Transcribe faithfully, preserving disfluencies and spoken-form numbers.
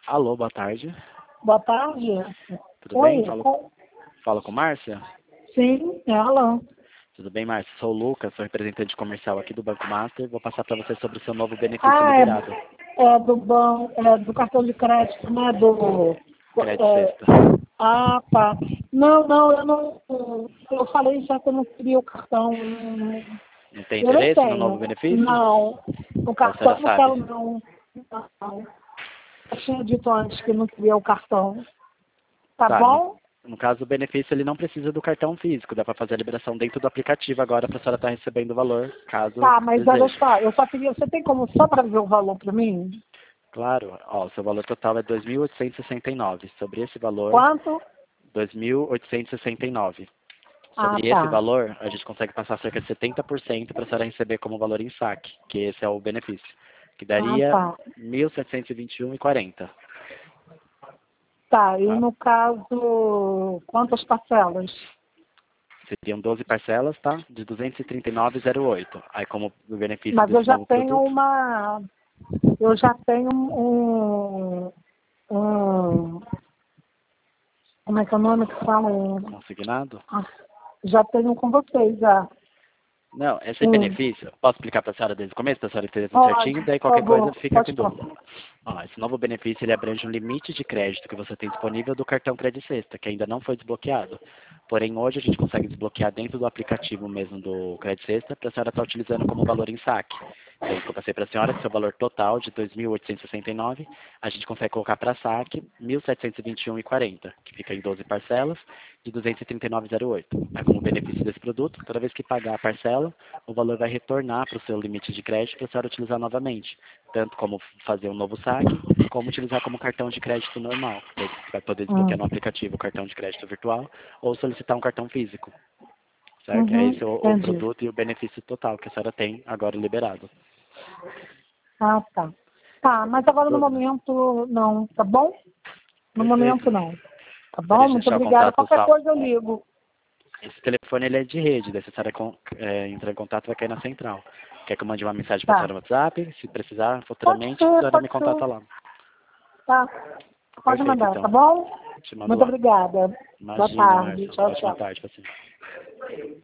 Alô, boa tarde. Boa tarde. Tudo Oi, bem? Falo, com- falo com Márcia? sim, ela. Tudo bem, Márcia? Sou o Lucas, sou representante comercial aqui do Banco Master. Vou passar para você sobre o seu novo benefício Ah, liberado. é, é do banco, é do cartão de crédito, né? Do. Crédito é, Sexta. ah, tá. Não, não, eu não. Eu falei já que eu não queria o cartão. não- Não tem Eu nem interesse no novo tenho. benefício? Não. O A cartão senhora eu não sabe. quero, não. Não. Eu tinha dito antes que não queria o cartão. Tá Tá, no, bom? no caso do benefício, ele não precisa do cartão físico. Dá para fazer a liberação dentro do aplicativo agora para a senhora estar recebendo o valor, caso Tá, mas olha deseje. só, eu só queria. Você tem como só para ver o valor para mim? Claro, ó, o seu valor total é dois mil oitocentos e sessenta e nove. Sobre esse valor, Quanto? dois mil oitocentos e sessenta e nove. Ah, Sobre esse tá. valor, a gente consegue passar cerca de setenta por cento para a senhora receber como valor em saque, que esse é o benefício, que Ah, daria tá. mil setecentos e vinte e um reais e quarenta centavos. Tá, e Tá? no caso, quantas parcelas? Seriam doze parcelas, tá? De duzentos e trinta e nove reais e oito centavos. Aí, como o benefício Mas eu desse já novo tenho produto, uma. Eu já tenho um. um como é que é o nome que fala? Um, consignado? ah, já tenho com vocês, já. Não, esse Um, benefício, posso explicar para a senhora desde o começo, para a senhora entender tudo pode, certinho, daí por qualquer coisa favor, fica com pode dúvida. falar. Ó, esse novo benefício ele abrange um limite de crédito que você tem disponível do cartão Crédito Sexta, que ainda não foi desbloqueado. Porém, hoje a gente consegue desbloquear dentro do aplicativo mesmo do Crédito Sexta para a senhora estar utilizando como valor em saque. Então, que eu passei para a senhora que seu valor total de dois mil oitocentos e sessenta e nove, a gente consegue colocar para saque mil setecentos e vinte e um reais e quarenta centavos, que fica em doze parcelas de duzentos e trinta e nove reais e oito centavos. Aí, como benefício desse produto, toda vez que pagar a parcela, o valor vai retornar para o seu limite de crédito para a senhora utilizar novamente, tanto como fazer um novo saque, como utilizar como cartão de crédito normal. Você vai poder desbloquear Hum, no aplicativo o cartão de crédito virtual ou solicitar um cartão físico, certo? É uhum, esse o, o entendi. produto e o benefício total que a senhora tem agora liberado. Ah, tá. Tá, mas agora no Dúvida? momento não, tá bom? No Perfeito. momento não. Tá bom? Gostaria de Muito deixar o obrigada. contato Qualquer sal. coisa eu ligo. Esse telefone ele é de rede, daí se a senhora con- é, entrar em contato vai cair na central. Quer que eu mande uma mensagem para a Tá. senhora no WhatsApp? Se precisar Pode futuramente, a ser, senhora me pode contata ser. lá. Tá. Pode Perfeito, mandar, tá então. bom? Te mando Muito lá. obrigada. Boa Imagina, tarde. Márcia. Tchau, Ótima tchau. tarde pra você.